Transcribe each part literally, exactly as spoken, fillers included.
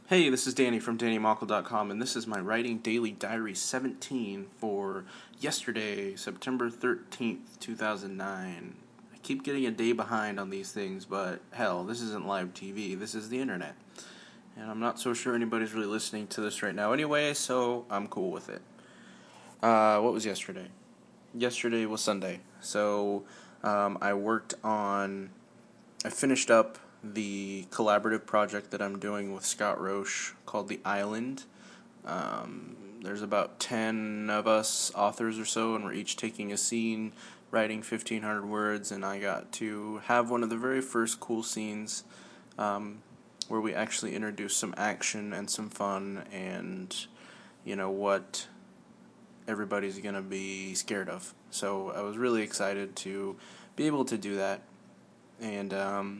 Hey, this is Danny from Danny Mockle dot com, and this is my Writing Daily Diary seventeen for yesterday, September thirteenth, two thousand nine. I keep getting a day behind on these things, but hell, this isn't live T V, this is the internet. And I'm not so sure anybody's really listening to this right now anyway, so I'm cool with it. Uh, what was yesterday? Yesterday was Sunday, so um, I worked on, I finished up the collaborative project that I'm doing with Scott Roche called The Island. Um, there's about ten of us authors or so, and we're each taking a scene, writing fifteen hundred words, and I got to have one of the very first cool scenes um, where we actually introduce some action and some fun and, you know, what everybody's going to be scared of. So I was really excited to be able to do that. And um,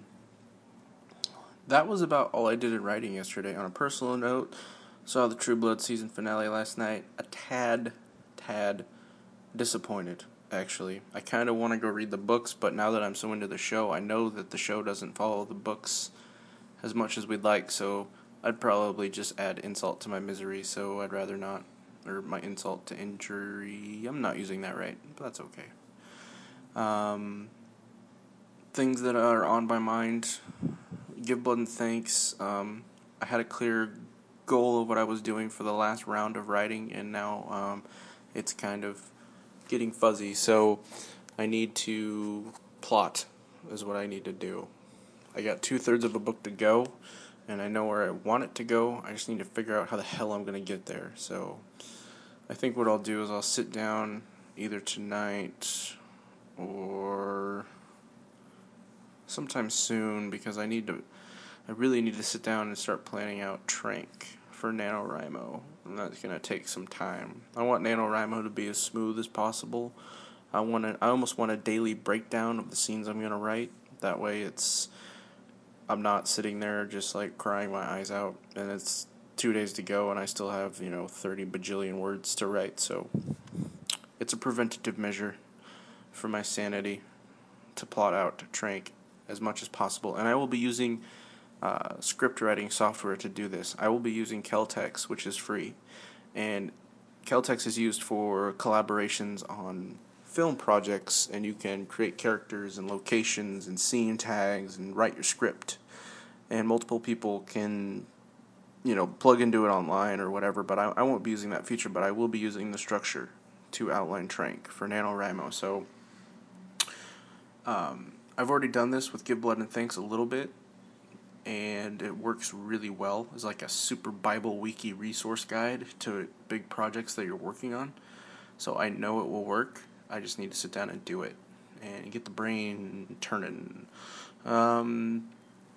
that was about all I did in writing yesterday. On a personal note, saw the True Blood season finale last night. A tad, tad disappointed, actually. I kind of want to go read the books, but now that I'm so into the show, I know that the show doesn't follow the books as much as we'd like, so I'd probably just add insult to my misery, so I'd rather not. Or my insult to injury. I'm not using that right, but that's okay. Um, things that are on my mind. Give Blood and Thanks. Um, I had a clear goal of what I was doing for the last round of writing, and now um, it's kind of getting fuzzy. So I need to plot, is what I need to do. I got two thirds of a book to go, and I know where I want it to go. I just need to figure out how the hell I'm going to get there. So I think what I'll do is I'll sit down either tonight or sometime soon, because I need to, I really need to sit down and start planning out Trank for NaNoWriMo, and that's going to take some time. I want NaNoWriMo to be as smooth as possible. I want to, I almost want a daily breakdown of the scenes I'm going to write. That way it's, I'm not sitting there just like crying my eyes out, and it's two days to go and I still have, you know, thirty bajillion words to write, so it's a preventative measure for my sanity to plot out Trank as much as possible. And I will be using uh, script writing software to do this. I will be using Celtex, which is free, and Celtex is used for collaborations on film projects, and you can create characters and locations and scene tags and write your script, and multiple people can, you know, plug into it online or whatever, but I, I won't be using that feature, but I will be using the structure to outline Trank for NaNoWriMo. So um, I've already done this with Give Blood and Thanks a little bit, and it works really well. It's like a super Bible wiki resource guide to big projects that you're working on. So I know it will work. I just need to sit down and do it and get the brain turning. Um,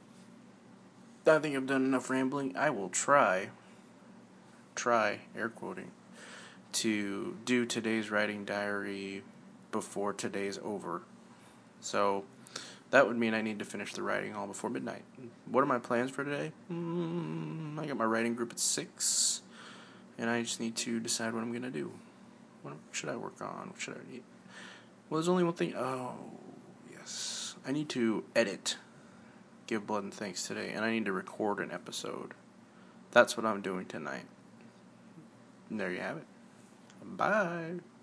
I think I've done enough rambling. I will try, try, air quoting, to do today's writing diary before today's over. So that would mean I need to finish the writing all before midnight. What are my plans for today? Mm, I got my writing group at six, and I just need to decide what I'm going to do. What should I work on? What should I need? Well, there's only one thing. Oh, yes. I need to edit Give Blood and Thanks today, and I need to record an episode. That's what I'm doing tonight. And there you have it. Bye.